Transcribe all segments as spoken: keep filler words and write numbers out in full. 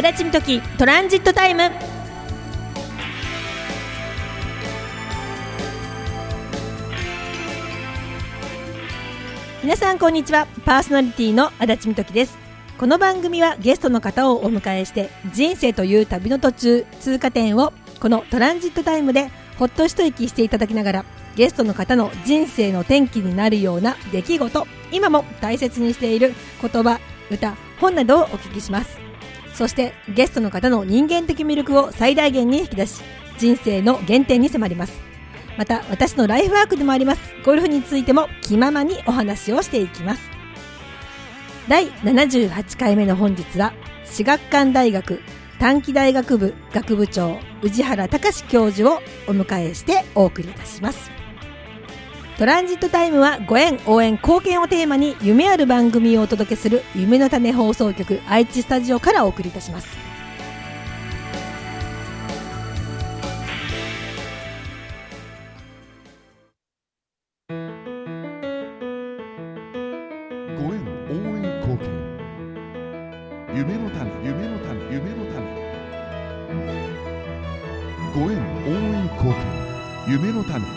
立みときトランジットタイム。皆さんこんにちは。パーソナリティの足立みときです。この番組はゲストの方をお迎えして人生という旅の途中、通過点をこのトランジットタイムでほっと一息していただきながら、ゲストの方の人生の転機になるような出来事、今も大切にしている言葉、歌、本などをお聞きします。そしてゲストの方の人間的魅力を最大限に引き出し、人生の原点に迫ります。また私のライフワークでもありますゴルフについても気ままにお話をしていきます。だいななじゅうはちかいめの本日は、至学館大学短期大学部学部長宇治原隆教授をお迎えしてお送りいたします。トランジットタイムはご縁、応援、貢献をテーマに夢ある番組をお届けする夢の種放送局愛知スタジオからお送りいたします。 ご縁、応援、貢献、夢の種、夢の種、夢の種。ご縁、応援、貢献、夢の種。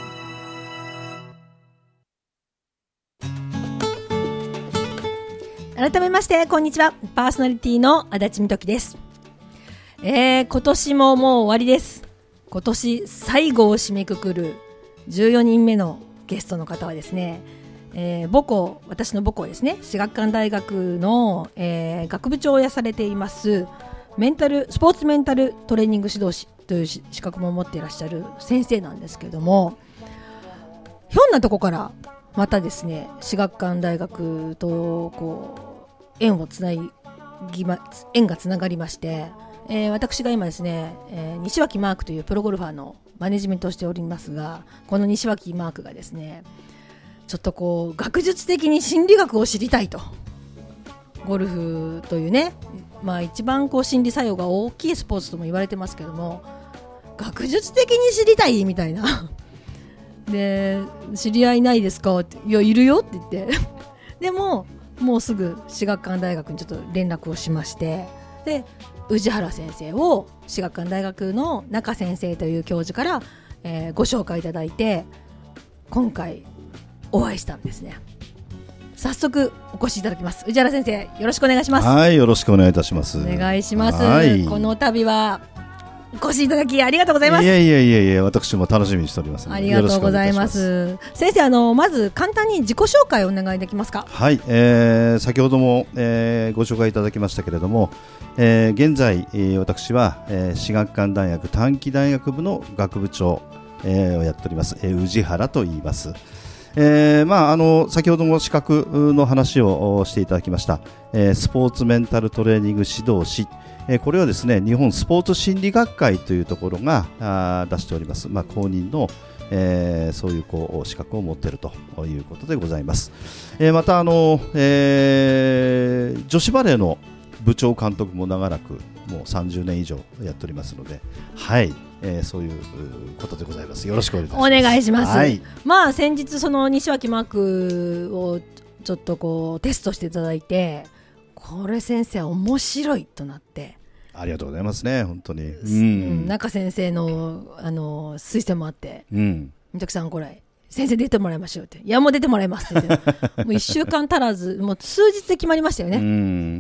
改めましてこんにちは。パーソナリティの足立みときです。えー、今年ももう終わりです。今年最後を締めくくるじゅうよにんめのゲストの方はですね、えー、母校、私の母校ですね、至学館大学の、えー、学部長をやされていますメンタルスポーツメンタルトレーニング指導士という資格も持っていらっしゃる先生なんですけれども、ひょんなとこからまたですね、至学館大学とこう縁をつなぎま縁がつながりまして、えー、私が今ですね、えー、西脇マークというプロゴルファーのマネジメントをしておりますが、この西脇マークがですね、ちょっとこう学術的に心理学を知りたいと、ゴルフというね、まあ、一番こう心理作用が大きいスポーツとも言われてますけども、学術的に知りたいみたいなで、知り合いないですかって、いやいるよって言ってでももうすぐ至学館大学にちょっと連絡をしまして、で宇治原先生を至学館大学の中先生という教授から、えー、ご紹介いただいて、今回お会いしたんですね。早速お越しいただきます。宇治原先生、よろしくお願いします。 はい、よろしくお願いいたします。 お願いします。 はい、 この度はお越しいただきありがとうございます。 いやいやいやいや、私も楽しみにしておりますので、 ありがとうございます。先生、あのまず簡単に自己紹介をお願いできますか。 はい、えー、先ほども、えー、ご紹介いただきましたけれども、えー、現在、えー、私は、えー、至学館大学短期大学部の学部長、えー、をやっております、えー、宇治原と言います。えーまあ、あの先ほども資格の話をしていただきました、えー、スポーツメンタルトレーニング指導士、えー、これはですね、日本スポーツ心理学会というところがあ出しております、まあ、公認の、えー、そういうこう資格を持っているということでございます。えー、またあの、えー、女子バレーの部長監督も長らくもうさんじゅうねん以上やっておりますので、はい、えー、そういうことでございます。よろしくお願いします。 お願いします。 はい、 まあ先日その西脇マークをちょっとこうテストしていただいて、これ先生面白いとなって、 ありがとうございますね、本当に、うん、中先生のあの推薦もあって、うん、三宅さんこれ先生出てもらいましょうって、いやもう出てもらいますって言ってもういっしゅうかん足らず、もう数日で決まりましたよね。 うん、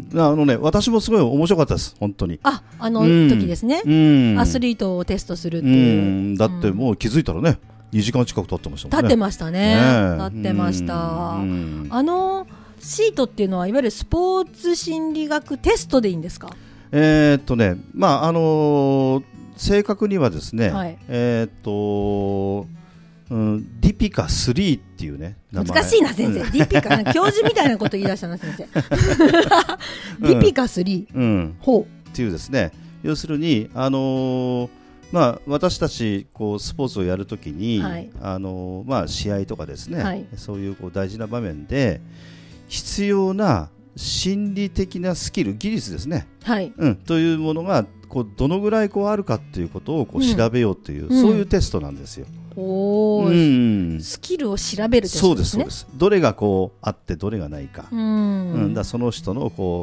あのね、私もすごい面白かったです、本当に。 あ、あの時ですね、うん、アスリートをテストするっていう、うん、 だってもう気づいたらね、にじかん近く経ってましたもんね。 経ってましたね、経ってました。あのシートっていうのは、いわゆるスポーツ心理学テストでいいんですか。 えー、っとね、まああのー、正確にはですね、はい、えー、っとうん、ディピカスリーっていうね、 名前難しいな先生、うん、ディピカ教授みたいなこと言い出したな先生ディピカスリー、 うん、 ほうっていうですね、要するに、あのーまあ、私たちこうスポーツをやるときに、はい、あのーまあ、試合とかですね、はい、そういうこう大事な場面で必要な心理的なスキル、技術ですね、はい、うん、というものがこうどのぐらいこうあるかということをこう調べようという、うん、そういうテストなんですよ。 おー、うん、スキルを調べるテストですね。 そうです、そうです。どれがこうあってどれがないか、うん、うん、だその人のこう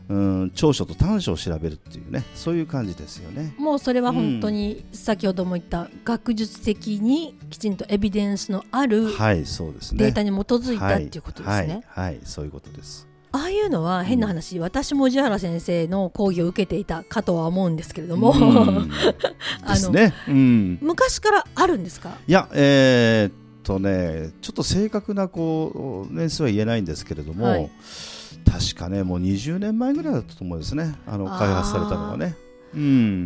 うん、長所と短所を調べるっていうね、そういう感じですよね。 もうそれは本当に先ほども言った学術的にきちんとエビデンスのあるデータに基づいたっていうことですね。 はい、はいはい、そういうことです。 ああいうのは変な話、うん、私も宇治原先生の講義を受けていたかとは思うんですけれども、 うん、あのですね、うん、 昔からあるんですか？ いや、えー、っとねちょっと正確なこう年数は言えないんですけれども、はい、確かねもうにじゅうねんまえぐらいだったと思うんですね、あの開発されたのはね、うん、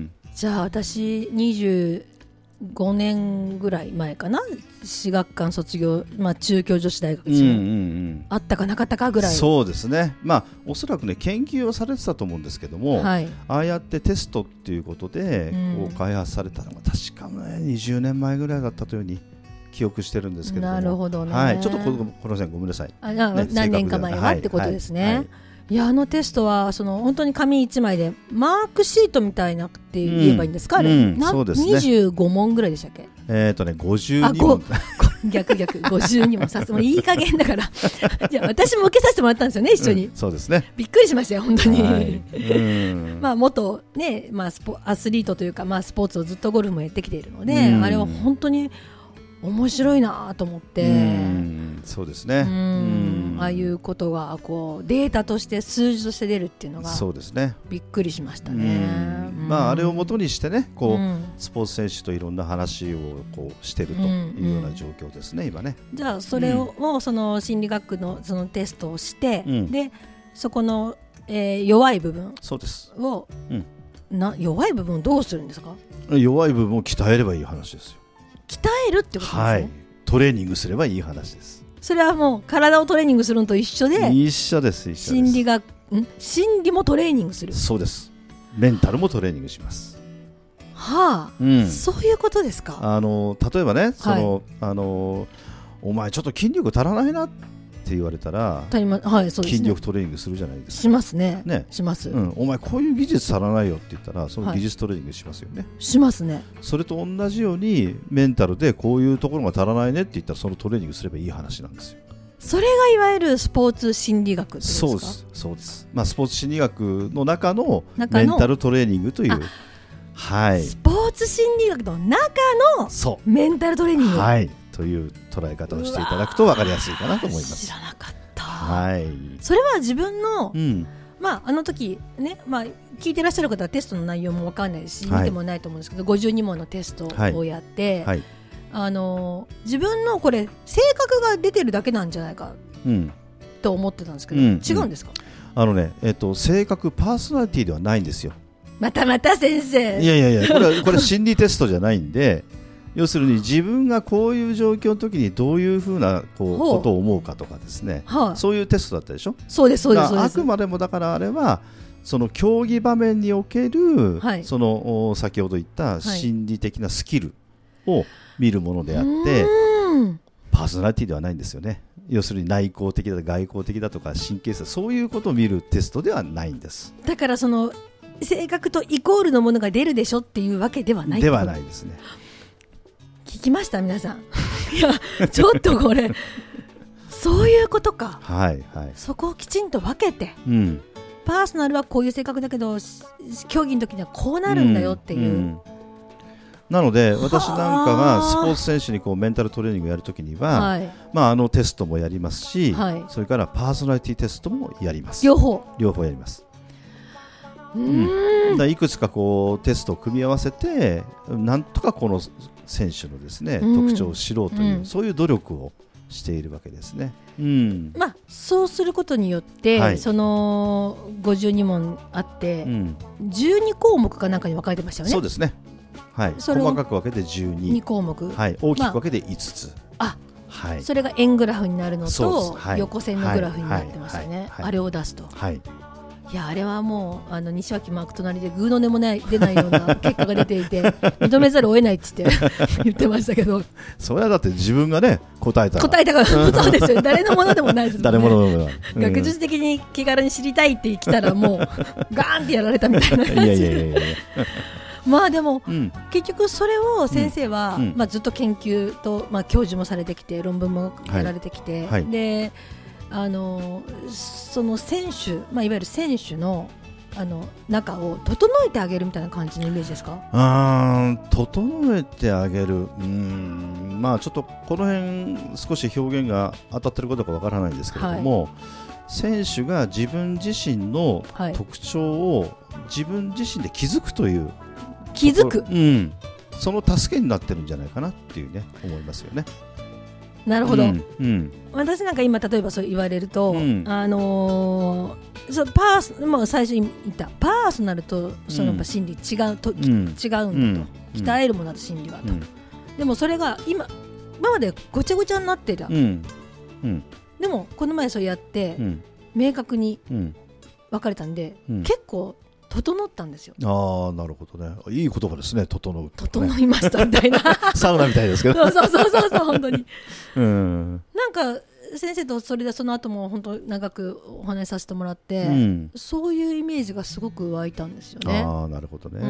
じゃあ私にじゅうごねんぐらい前かな、私学館卒業、まあ、中京女子大学時代、うんうんうん、あったかなかったかぐらい。 そうですね、まあ、おそらくね研究をされてたと思うんですけども、はい、ああやってテストっていうことでこう開発されたのが確かねにじゅうねんまえぐらいだったというように記憶してるんですけれども。 なるほどね、 はい、ちょっとこのこの線ごめんなさい、 あ、ね、何年か前はってことですね、はいはいはい。いやあのテストはその本当に紙いちまいでマークシートみたいなって言えばいいんですか、うん、あれ、うん、そうですね、にじゅうごもんぐらいでしたっけ？ えーとね、ごじゅうにもん逆逆ごじゅうにもん、さすがにいい加減だからいや私も受けさせてもらったんですよね、一緒に、 うん、そうですね、 びっくりしましたよ本当に、はい、 うんまあ元ね、まあ、スポアスリートというか、まあ、スポーツをずっとゴルフもやってきているので、うん、あれは本当に面白いなと思って、うん、 そうですね、うん、 ああいうことがこうデータとして数字として出るっていうのがそうですね、 びっくりしましたね、 うん、まあ、あれをもとにしてねこう、うん、スポーツ選手といろんな話をこうしてるというような状況ですね、うん、今ね。 じゃあそれを、うん、その心理学のそのテストをして、うん、でそこの、えー、弱い部分をそうです、 うん、な弱い部分をどうするんですか？ 弱い部分を鍛えればいい話ですよ。 鍛えるってことですね、はい、 トレーニングすればいい話です。 それはもう体をトレーニングするのと一緒で一緒です一緒です。 心理学ん心理もトレーニングする。 そうです、メンタルもトレーニングします。 はあ、うん、そういうことですか。 あの例えばねその、はい、あのお前ちょっと筋力足らないなって言われたら、 はい、そうですね、 筋力トレーニングするじゃないですか。 しますね、 ね、 します、 うん、お前こういう技術足らないよって言ったらその技術トレーニングしますよね、はい、 しますね。 それと同じようにメンタルでこういうところが足らないねって言ったらそのトレーニングすればいい話なんですよ。 それがいわゆるスポーツ心理学ってことですか？ そうです、そうです、まあ、スポーツ心理学の中のメンタルトレーニングという、はい、 スポーツ心理学の中のメンタルトレーニング、 はい、という捉え方をしていただくと分かりやすいかなと思います。 知らなかった。 はい、 それは自分の、 うん、 まあ、あの時ね、まあ、聞いてらっしゃる方はテストの内容も分かんないし、はい、見てもないと思うんですけどごじゅうにもんのテストをやって、はいはい、あの自分のこれ性格が出てるだけなんじゃないか、うん、と思ってたんですけど、うん、違うんですか？ あのね、えっと、性格パーソナリティではないんですよ。 またまた先生、 いやいやいや、これはこれ心理テストじゃないんで要するに自分がこういう状況の時にどういうふうなこうことを思うかとかですね、はあ、そういうテストだったでしょ。 そうですそうですそうです。 あくまでもだからあれはその競技場面における、はい、その先ほど言った心理的なスキルを見るものであって、はい、パーソナリティではないんですよね。要するに内向的だ外交的だとか神経質、そういうことを見るテストではないんです。 だからその性格とイコールのものが出るでしょっていうわけではないではないですね。 聞きました皆さんいやちょっとこれそういうことか、 はいはい、 そこをきちんと分けて、 うん、 パーソナルはこういう性格だけど競技の時にはこうなるんだよっていう、うんうん、 なので私なんかがスポーツ選手にこうメンタルトレーニングをやるときには、はい、まあ、あのテストもやりますし、はい、それからパーソナリティテストもやります。 両方両方やります。うん、だいくつかこうテストを組み合わせてなんとかこの選手のですね、うん、特徴を知ろうという、うん、そういう努力をしているわけですね、うん、 まあ、そうすることによって、はい、そのごじゅうにもんあって、うん、じゅうにこうもくかなんかに分かれてましたよね。 そうですね、はい、細かく分けてじゅうににこうもく、 はい、大きく分けていつつ、 まあ、あ、はい、それが円グラフになるのと、はい、横線のグラフになってますよね、はいはいはい、あれを出すと、はい、いやあれはもうあの西脇マーク隣でグーの音もない出ないような結果が出ていて認めざるを得ないって言って言ってましたけど、 それはだって自分がね答えたら答えたからそうですよ、誰のものでもないですもんね。 誰ものでもない、 うん、学術的に気軽に知りたいって来たらもうガーンってやられたみたいな感じ。いやいやいやいやまあでも、うん、結局それを先生は、うんまあ、ずっと研究と、まあ、教授もされてきて論文もやられてきて、はいはい、であのその選手、まあ、いわゆる選手のあの中を整えてあげるみたいな感じのイメージですか？ あー整えてあげる、うーん、まあちょっとこの辺少し表現が当たってることかわからないんですけれども、はい、選手が自分自身の特徴を自分自身で気づくという、 気づく、 うん、その助けになってるんじゃないかなっていうね思いますよね。 なるほど、 うんうん、 私なんか今例えばそう言われると、うん、あのー、そうパース、まあ、最初に言ったパーソナルとそのやっぱ心理違うと、うん、違うんだと、うん、鍛えるものと心理はと、うん、でもそれが今今までごちゃごちゃになってた、うんうん、でもこの前そうやって、うん、明確に分かれたんで、うん、結構整ったんですよ。 ああ、なるほどね。いい言葉ですね。整う、ね。 整いましたみたいな。 サウナみたいですけど。 そうそうそうそう本当に。 うん。 なんか先生とそれでその後も本当長くお話しさせてもらって、うん、そういうイメージがすごく湧いたんですよね。 ああ、なるほどね。うん。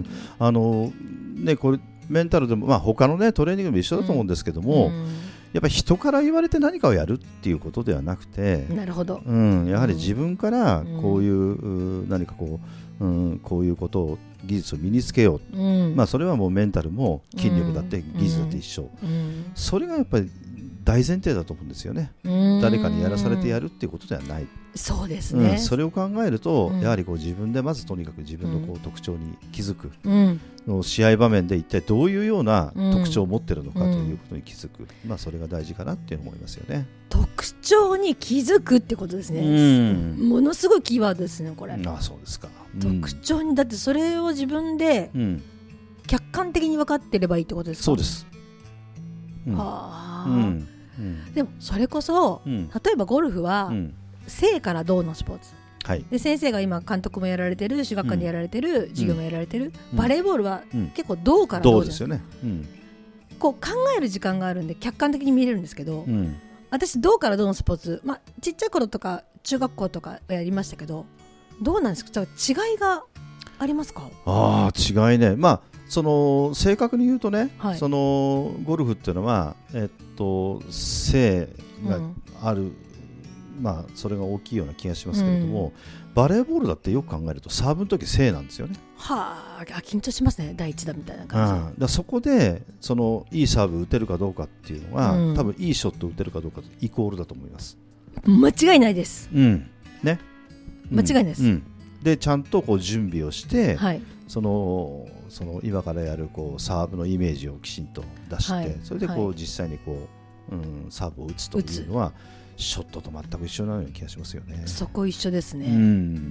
あのねこれメンタルでもまあ他のねトレーニングも一緒だと思うんですけども。うん、やっぱり人から言われて何かをやるっていうことではなくて、 なるほど、 うん、やはり自分からこういう、うん、何かこう、うん、こういうことを技術を身につけよう、うん、まあ、それはもうメンタルも筋力だって技術だって一緒、うん、それがやっぱり大前提だと思うんですよね。誰かにやらされてやるっていうことではない。 そうですね、 うん、それを考えると、うん、やはりこう自分でまずとにかく自分のこう特徴に気づく、うん、の試合場面で一体どういうような特徴を持っているのかということに気づく、うんまあ、それが大事かなって思いますよね。 特徴に気づくってことですね、うん、ものすごいキーワードですねこれ。 ああ、そうですか、 うん、特徴にだってそれを自分で客観的に分かってればいいってことですか？ そうです、 うん、はあ、うんうん、でもそれこそ、うん、例えばゴルフは、うん生から動のスポーツ、はい、で先生が今監督もやられてる、私学館でやられてる、うん、授業もやられてる、うん、バレーボールは結構動から動じゃん、動ですよね、うん、こう考える時間があるんで客観的に見れるんですけど、うん、私動から動のスポーツ、まあ、ちっちゃい頃とか中学校とかやりましたけどどうなんですか？違いがありますか？ ああ、違いね、まあその正確に言うとね、はい、そのゴルフっていうのは、えっと、性がある、うんまあ、それが大きいような気がしますけれども、うん、バレーボールだってよく考えるとサーブの時正なんですよね。 はあ、緊張しますね第一打みたいな感じ、 うん、だそこでそのいいサーブ打てるかどうかっていうのは、うん、多分いいショット打てるかどうかとイコールだと思います。 間違いないです、 うんね、 間違いないです、 うん、でちゃんとこう準備をして、はい、そのその今からやるこうサーブのイメージをきちんと出して、はい、それでこう、はい、実際にこう、うん、サーブを打つというのはショットと全く一緒なような気がしますよね。 そこ一緒ですね、うん、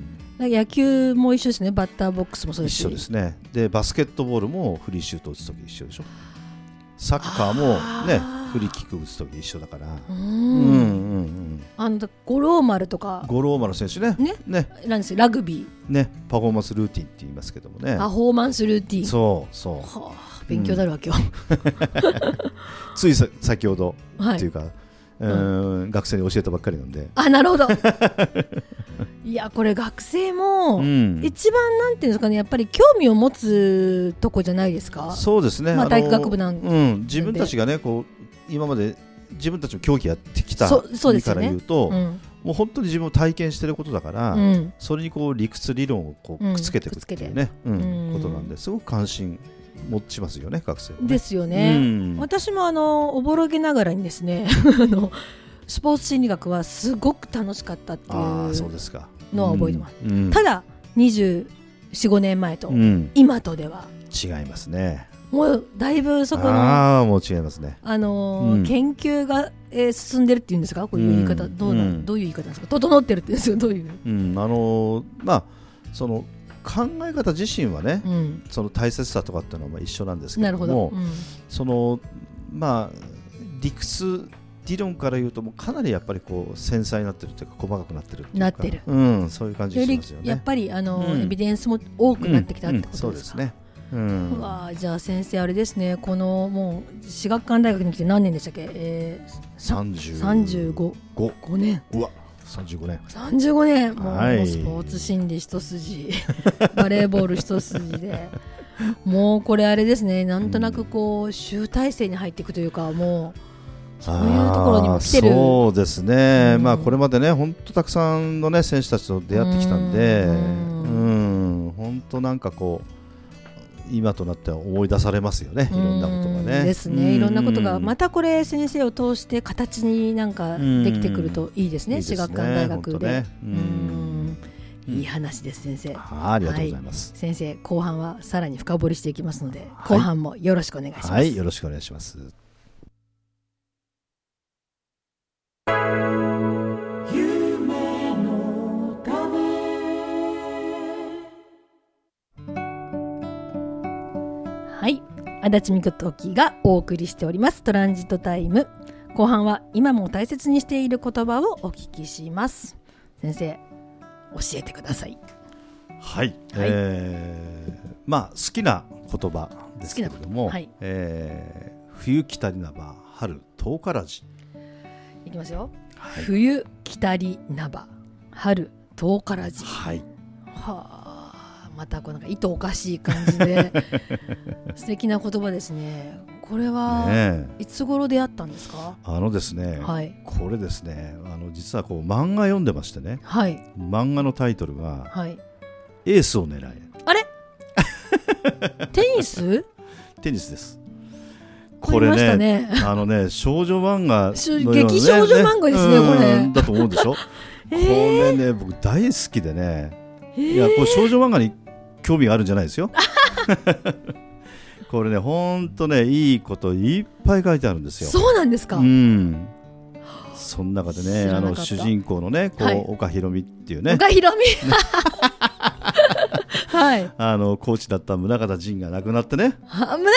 野球も一緒ですね。バッターボックスもそうですし一緒ですね。でバスケットボールもフリーシュート打つとき一緒でしょ。サッカーもねフリーキック打つとき一緒だから。うんうんうん、 あの五郎丸とか五郎丸選手ねねねなんですよラグビーねパフォーマンスルーティンって言いますけどもね。 パフォーマンスルーティンそうそう、 はあ、勉強だるわ、うん、今日ついさ先ほど、はい、っていうかうん、学生に教えたばっかりなんで。 あ、なるほどいやこれ学生も、うん、一番なんていうんですかね、やっぱり興味を持つとこじゃないですか。 そうですね、 まあ、体育学部なんで、うん、自分たちがねこう今まで自分たちも競技やってきた身から言うと、うん、もう本当に自分を体験していることだから、うん、それにこう理屈理論をこうくっつけていくっていうね、うんうん、ことなんですごく関心持ちますよね学生はね。 ですよね、うん、私もあのおぼろげながらにですねあのスポーツ心理学はすごく楽しかったっていうのは覚えてます、うんうん、ただにじゅうよん、ごねんまえと、うん、今とでは違いますね。 もうだいぶそこのあもう違いますね、 あのーうん、研究が、えー、進んでるっていうんですか、こういう言い方、うん、どうな、うん、どういう言い方なんですか。整ってるって言うんですよ、どういう、 うん、あのー、まあその考え方自身はね、うん、その大切さとかっていうのはまあ一緒なんですけれども、なるほど、うん、そのまあ理屈理論から言うともうかなりやっぱりこう繊細になってるというか細かくなってるっていうか、 なってる、 うん、そういう感じがしますよね。 やっぱりあの、うん、エビデンスも多くなってきたってことですか。 うんうん、そうですね。うん、 うわじゃあ先生あれですね、このもう私学館大学に来て何年でしたっけ、えー、 さんじゅうさんじゅうご ごねん。 うわさんじゅうごねんさんじゅうごねんもう、はい、スポーツ心理一筋バレーボール一筋でもうこれあれですね、なんとなくこう集大成に入っていくというか、もうそういうところにも来てる。 そうですね、 うん、 まあ、これまでね本当たくさんの、ね、選手たちと出会ってきたんで、本当なんかこう今となっては思い出されますよね、いろんなことがね。 ですね、いろんなことがまたこれ先生を通して形になんかできてくるといいですね、至学館大学で。ね、うんいい話です先生。 ありがとうございます、 はい、先生後半はさらに深掘りしていきますので、はい、後半もよろしくお願いします。 はい、よろしくお願いします。 はい、足立美時がお送りしておりますトランジットタイム。後半は今も大切にしている言葉をお聞きします。先生教えてください。 はい、はい、えー、まあ好きな言葉ですけれども、はい、えー、冬来たりなば春遠からじ。 いきますよ、はい、冬来たりなば春遠からじ。はい、はあ、またこうなんか意図おかしい感じで素敵な言葉ですね。これはいつ頃出会ったんですか？ あのですね、はい、これですね、あの実はこう漫画読んでましてね、はい、漫画のタイトルが、はい、エースを狙え。 あれテニステニスです。これ ね, ねあのね少女漫画のような、ね、 劇少女漫画ですね、これだと思うんでしょ、えー、これね僕大好きでね、えー、いやこれ少女漫画に興味があるんじゃないですよこれねほんとねいいこといっぱい書いてあるんですよ。 そうなんですか。うん、 その中でねあの主人公のねこう、はい、岡ひろみっていうね岡ひろみはい、 あのコーチだった宗像仁が亡くなってねは宗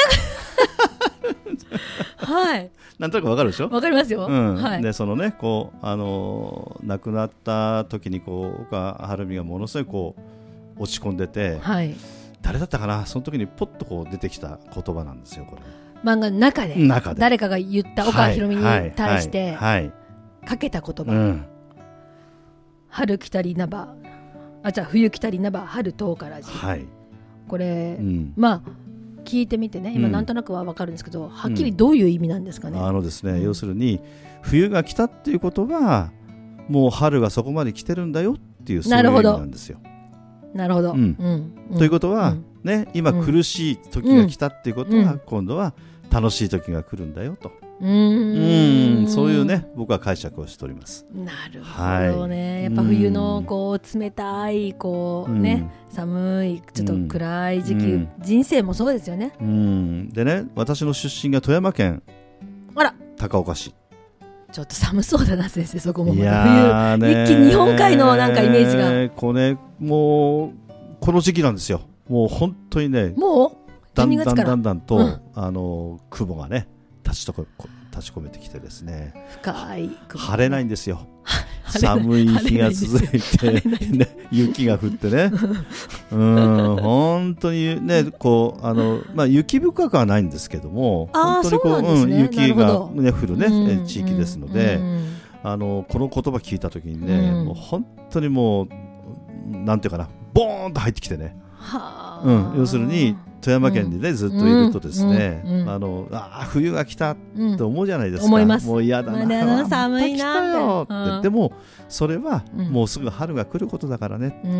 はい、 なんとなくわかるでしょ。 わかりますよ、 うんはい、 でそのねこうあの亡くなった時にこう岡はるみがものすごいこう落ち込んでて、はい、誰だったかな、その時にポッとこう出てきた言葉なんですよ。これ漫画の中 で, 中で誰かが言った岡ひろみに対してかけた言葉、はいはいはい、春来たりなばあじゃあ冬来たりなば春遠からじ、はい、これ、うん、まあ聞いてみてね今なんとなくは分かるんですけど、うん、はっきりどういう意味なんですかね。 あのですね、うん、要するに冬が来たっていうことはもう春がそこまで来てるんだよっていうそういう意味なんですよ。 なるほど、うんうん、ということは、うんね、今苦しい時が来たっていうことは、うん、今度は楽しい時が来るんだよと、うんうんそういうね僕は解釈をしております。 なるほどね、はい、やっぱ冬のこう冷たいこう、ね、寒いちょっと暗い時期、うん、人生もそうですよね。 うんでね私の出身が富山県あら高岡市。 ちょっと寒そうだな先生、そこもまた冬一気に日本海のなんかイメージがこう、ね、もうこの時期なんですよ。もう本当にねもうだんだんだんだんと、うん、あの雲がね立ちとこ立ち込めてきてですね深い雲晴れないんですよ寒い日が続いて、ね、雪が降ってねうん本当にねこうあの、まあ、雪深くはないんですけども本当にこう、ねうん、雪が、ね、降る、ねうん、地域ですので、うん、あのこの言葉聞いた時にね、うん、もう本当にもうなんていうかなボーンと入ってきてねはうん、要するに富山県に、ねうん、ずっといるとですね、うんうん、あのあ冬が来たって思うじゃないですか、うん、 思います。 もう嫌だな、 まあ、寒いなって、うん、でもそれはもうすぐ春が来ることだからね、うん、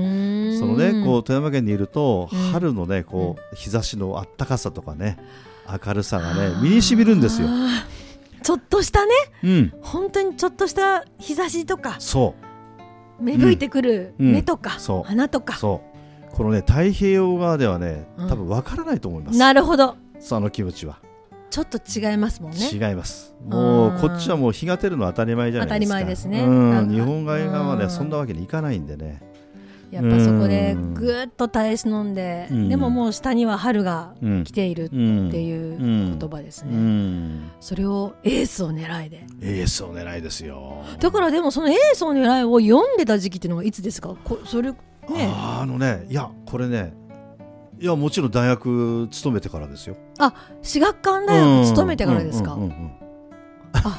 そのねこう富山県にいると、うん、春のねこう日差しのあったかさとかね明るさがね身に染みるんですよ。 ちょっとしたね、うん、本当にちょっとした日差しとかそう芽吹いてくる芽とか、うんうん、花とかそうこのね太平洋側ではね多分わからないと思います、うん、 なるほど。 その気持ちはちょっと違いますもんね。 違います。もうこっちはもう日が照るのは当たり前じゃないですか。 当たり前ですね、 うん、日本海側はねそんなわけにいかないんでねやっぱそこでぐーっと耐え忍んで、うん、でももう下には春が来ているっていう言葉ですね、うんうん、それをエースを狙いでエースを狙いですよ。 だからでもそのエースを狙いを読んでた時期っていうのはいつですか？こそれね、 あ, あのねいやこれねいやもちろん大学勤めてからですよ。 あ至学館大学勤めてからですか？あ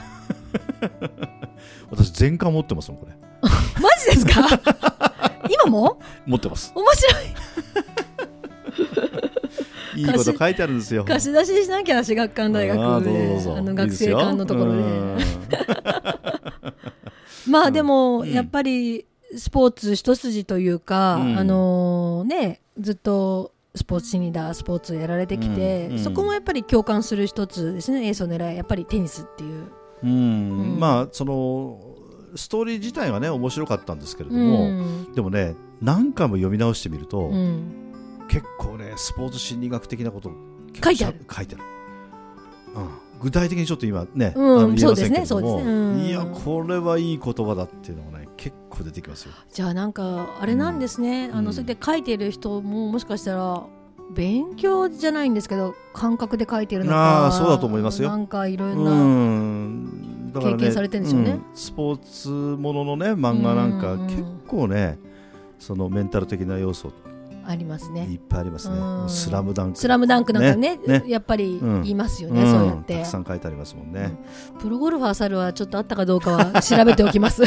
私全巻持ってますもんこれマジですか？今も持ってます。 面白いいいこと書いてあるんですよ。 貸し出ししなきゃ、至学館大学あーどうぞで、 どうぞあの学生館のところで。 いいですよまあでも、 うんやっぱりスポーツ一筋というか、 うんあのね、ずっとスポーツシニダースポーツをやられてきて、 うんうんそこもやっぱり共感する一つですね。エースを狙い、やっぱりテニスっていう。 うんうんまあそのストーリー自体はね面白かったんですけれどうも、 んでもね何回も読み直してみると、 うん結構ねスポーツ心理学的なこと書いてある書いてある、うん、具体的にちょっと今ね、 うんあの言えませんけれども、 そうですねそうですねうんいやこれはいい言葉だっていうのがね結構出てきますよ。 じゃあなんかあれなんですね、あうんのそれで書いてる人ももしかしたら勉強じゃないんですけど感覚で書いてるのか、 あーそうだと思いますよ。 なんかいろうんな、 んだからね経験されてるんですよねうんスポーツもののね漫画なんかうん結構ねそのメンタル的な要素ありますね。 いっぱいありますね。 うんスラムダンクスラムダンクなんかね、 ねねやっぱりうん言いますよね、 うんそうやってたくさん書いてありますもんね。 プロゴルファー猿はちょっとあったかどうかは調べておきます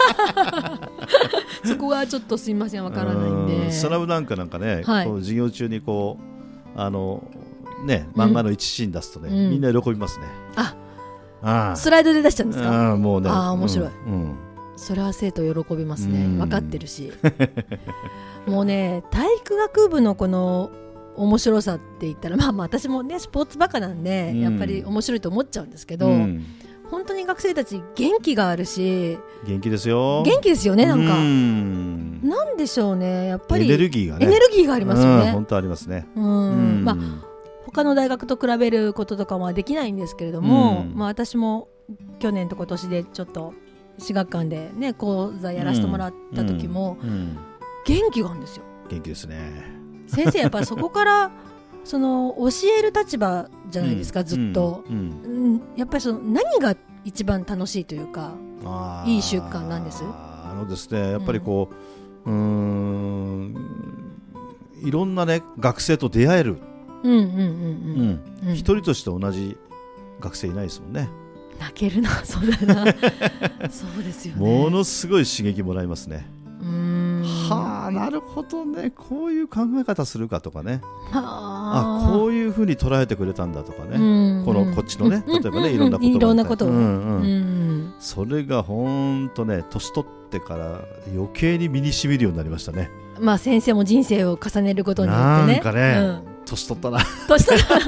そこはちょっとすいませんわからないんうで。 んスラムダンクなんかね、 はいこう授業中にこうあのね漫画の一シーン出すとね、 うんみんな喜びますね。 ああスライドで出しちゃうんですか。 あもうねあー面白いうんうんそれは生徒喜びますうんね、分かってるしもうね体育学部のこの面白さって言ったら、まあ、まあ私もねスポーツバカなんで、 うんやっぱり面白いと思っちゃうんですけど、 うん本当に学生たち元気があるし元気ですよ。 元気ですよね。なんか、 うんなんでしょうね、やっぱりエネルギーがねエネルギーがありますよね。 うん本当ありますね。 うんうんまあ、他の大学と比べることとかはできないんですけれども、 うんまあ、私も去年と今年でちょっと私学館で、ね、講座やらせてもらった時も、 うんうん元気があるんですよ。 元気ですね。 先生やっぱりそこからその教える立場じゃないですか、 うんずっと、 うんうんうんやっぱりその何が一番楽しいというかあーいい習慣なんです。 あのですねやっぱりこう、うーんいろんなね学生と出会える、 うんうんうんううんん、うん、 一人として同じ学生いないですもんね。 泣けるなそうだなそうですよね。 ものすごい刺激もらいますね。 うーんはあなるほどねこういう考え方するかとかねはあこういうふうに捉えてくれたんだとかね、 うんこのこっちのねうん例えばねうんいろんなこといろんなことをね、 うんううんんそれがほんとね年取ってから余計に身に染みるようになりましたね。 まあ先生も人生を重ねることによってねなんかね、 うん、 年取ったな、 年取った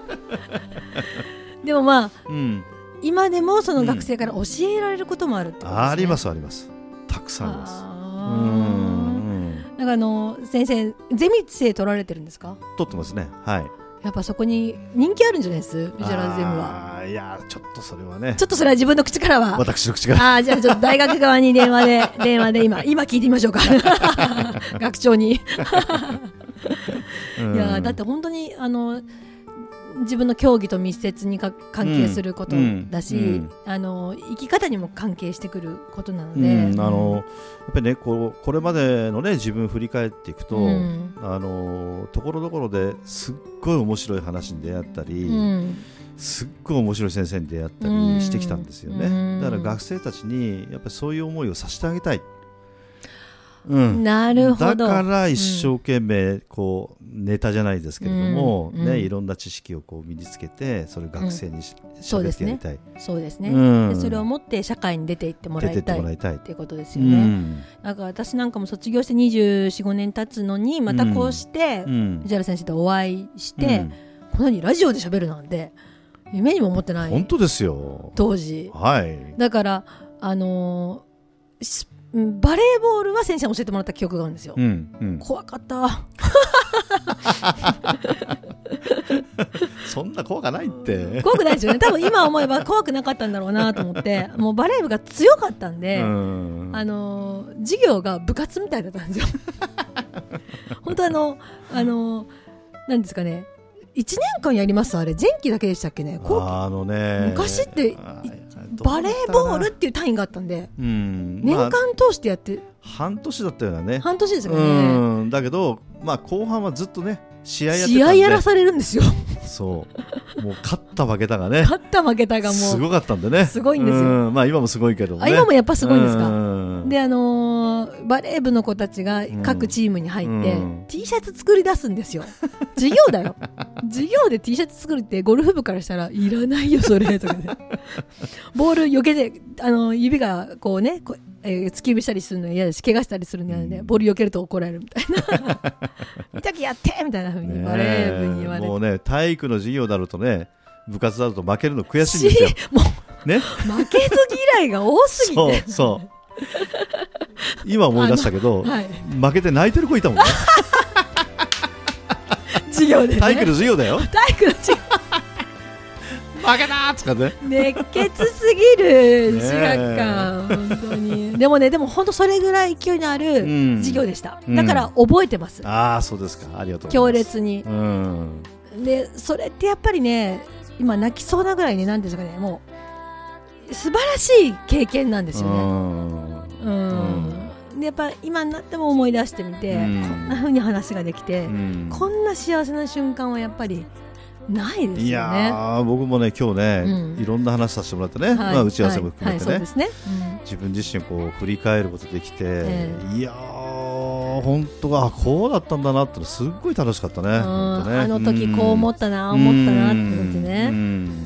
でもまあうん、 今でもその学生から教えられることもあるってことですね。 ありますありますたくさんあります。 あーうんなんかあの先生ゼミ生取られてるんですか。 取ってますね。はいやっぱそこに人気あるんじゃないですビジュアルゼミは。 あーいやちょっとそれはねちょっとそれは自分の口からは私の口からああじゃあちょっと大学側に電話で電話で今今聞いてみましょうか学長にいうんやだって本当にあの自分の競技と密接にか関係することだし、 うんうんあの生き方にも関係してくることなのうで、 んあのやっぱりねこうこれまでのね自分振り返っていくと、 うんあのところどころですっごい面白い話に出会ったり、 うんすっごい面白い先生に出会ったりしてきたんですよね、 うんだから学生たちにやっぱりそういう思いをさせてあげたい、うん、 なるほど。 だから一生懸命こうネタじゃないですけれども、 うんうんね、いろんな知識をこう身につけてそれを学生にし、 そうですね喋ってやりたい、 そうですね、 うんでそれを持って社会に出ていってもら出てっていたいもらいたいっていうことですうよね、 んだから私なんかも卒業してにじゅうよん、ごねん経つのにまたこうして、 うん藤原先生とお会いして、 うんこのようにラジオで喋るなんて夢にも思ってない本当ですよ当時はいだからあのーしバレーボールは先生に教えてもらった記憶があるんですよ、 うんうん、 怖かったそんな怖かないって怖くないですよね多分今思えば怖くなかったんだろうなと思ってもうバレー部が強かったんで、 うんあのー授業が部活みたいだったんですよ本当あのあのーなんですかねいちねんかんやりますあれ前期だけでしたっけね後期あのね昔ってあバレーボールっていう単位があったんでうん年間まあ通してやって半年だったようなね半年ですようねんだけど、まあ、後半はずっとね試合やってたんで試合やらされるんですよそうもう勝った負けたがね勝った負けたがもうすごかったんでねすごいんですようんまあ今もすごいけどねあ今もやっぱすごいんですかうんであのーのバレー部の子たちが各チームに入って、 うん、 T シャツ作り出すんですよ。授業だよ。授業で T シャツ作るってゴルフ部からしたらいらないよそれとかでボール避けてあの指がこうねこう、えー、突き指したりするの嫌だし怪我したりするの嫌で、うん、ボール避けると怒られるみたいな見たきやってみたいな風にバレー部に言われて、 もうね体育の授業だろうとね部活だと負けるの悔しいんですよ。 もう、ね、負けず嫌いが多すぎて。 そうそう今思い出したけど、はい、負けて泣いてる子いたもんね。 授業で、ね、 体育の授業だよ。 体育の授業負けたーっつかね。 熱血すぎる私学館、本当に。でもね、でも本当それぐらい勢いのある授業でした。うん、だから覚えてます。 うん、ああ、そうですか。ありがとうございます。 強烈に。 うん、 で、それってやっぱりね、今泣きそうなぐらいね、なんですかね、もう素晴らしい経験なんですよね。うん。うん、でやっぱ今になっても思い出してみて、うん、こんな風に話ができて、うん、こんな幸せな瞬間はやっぱりないですよね。いやー、僕もね今日ね、うん、いろんな話させてもらってね、はい、まあ、打ち合わせも含めてね、自分自身をこう振り返ることできて、えー、いやー本当がこうだったんだなってすっごい楽しかったね。ね、 あの時こう思ったな、うん、思ったなって思ってね、うん、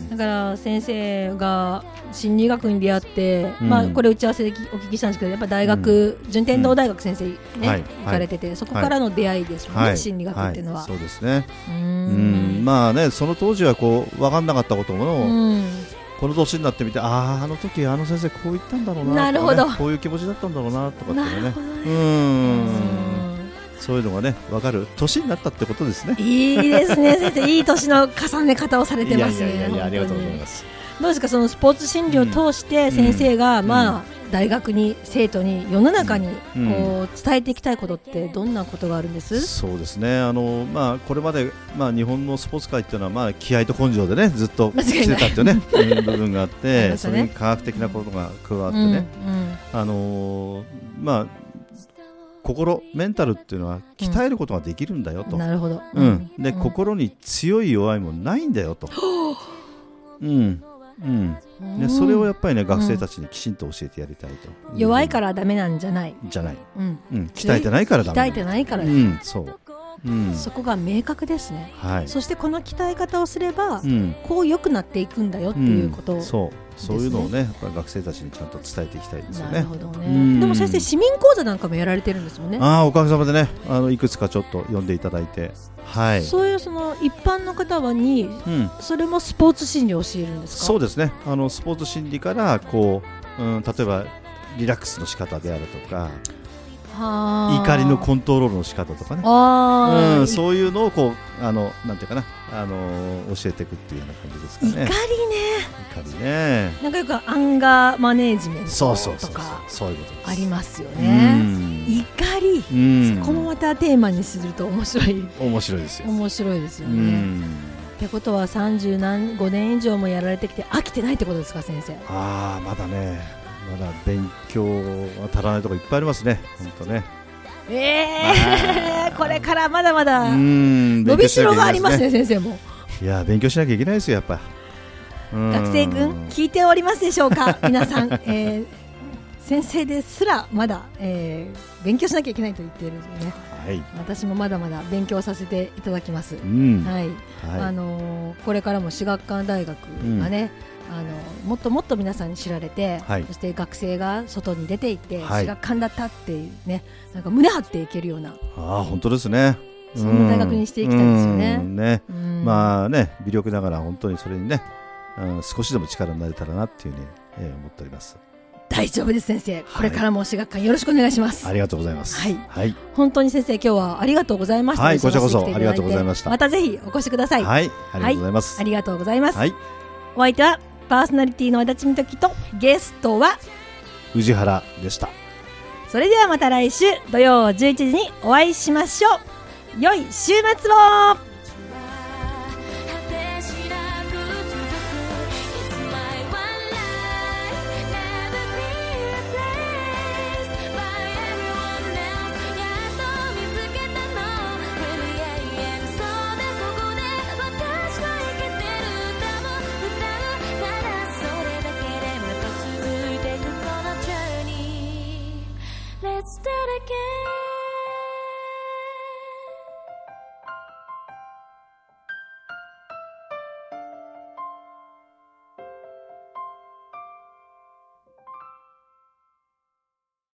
だから先生が心理学に出会って、うん、まあ、これ打ち合わせでお聞きしたんですけど、やっぱ大学、うん、順天堂大学先生、ね、うん、はい、行かれてて、そこからの出会いですもんね、はい、心理学っていうのは、はい、 そうですね。うん、まあね、その当時はこう分かんなかったことも、うん、この年になってみて、ああ、あの時あの先生こう言ったんだろうな、 なるほど、 ね、こういう気持ちだったんだろうなとかってね、うん、そういうのがね分かる年になったってことですね。 いいですね先生、いい年の重ね方をされてますね。 いやいやいや、ありがとうございます。 どうですか、そのスポーツ心理を通して先生が、うん、まあ、大学に生徒に世の中にこう伝えていきたいことってどんなことがあるんです？ そうですね、あの、まあ、これまで、まあ、日本のスポーツ界っていうのは、まあ、気合と根性でねずっと来てたっていうね部分があってね、それに科学的なことが加わってね、うんうん、あのー、まあ心メンタルっていうのは鍛えることができるんだよと、うん、なるほど、うん、で、うん、心に強い弱いもないんだよと、うんうん、でそれをやっぱりね、学生たちにきちんと教えてやりたいと。 弱いからダメなんじゃないじゃない、うんうん、鍛えてないからダメ、 鍛えてないからだ、 うん、そう、うん、 そこが明確ですね、 はい、 そしてこの鍛え方をすれば、うん、こう良くなっていくんだよっていうことを、うん、そうそういうのをね、やっぱり学生たちにちゃんと伝えていきたいですよね。 なるほどね。でも先生、市民講座なんかもやられてるんですもんね。 あ、おかげさまでね、あのいくつかちょっと読んでいただいて、はい、 そういうその一般の方はに、うん、それもスポーツ心理を教えるんですか？ そうですね、あのスポーツ心理からこう、うん、例えばリラックスの仕方であるとか、怒りのコントロールの仕方とかね、あ、うん、そういうのをこうあのなんていうかな、あの教えていくっていうような感じですかね。 怒りね、 怒りね、 なんかよくアンガーマネージメントとか、 そうそうそうそう、そういうことです。 ありますよね。怒り、うん、このまたテーマにすると面白い、 面白いですよ。 面白いですよね。ってことはさんじゅうごねん以上もやられてきて飽きてないってことですか、先生？ああ、まだね、まだ勉強は足らないところいっぱいありますね、本当ね。 えー、これからまだまだ伸びしろがありますね、先生も。 いや、勉強しなきゃいけないですよ、やっぱ。 学生軍聞いておりますでしょうか皆さん、えー、先生ですらまだ、えー、勉強しなきゃいけないと言っているのでね、はい、私もまだまだ勉強させていただきます、うん、はいはい、あのー、これからも至学館大学がね、うん、あのもっともっと皆さんに知られて、はい、そして学生が外に出ていって、はい、至学館だったっていうね、なんか胸張っていけるような、 あ、本当ですね、 そんな大学にしていきたいですよね。 うんね、うん、まあね、微力ながら本当にそれにね、うん、少しでも力になれたらなっていうふうに、えー、思っております。 大丈夫です、先生、これからも至学館よろしくお願いします。 ありがとうございます、はいはい、 本当に先生、今日はありがとうございました。 はい、こちらこそありがとうございました。 またぜひお越しください。 はい、ありがとうございます、 はい、ありがとうございます、はい、お相手はパーソナリティの足立美時とゲストは宇治原でした。 それではまた来週土曜じゅういちじにお会いしましょう。良い週末を。 Let's lost it again.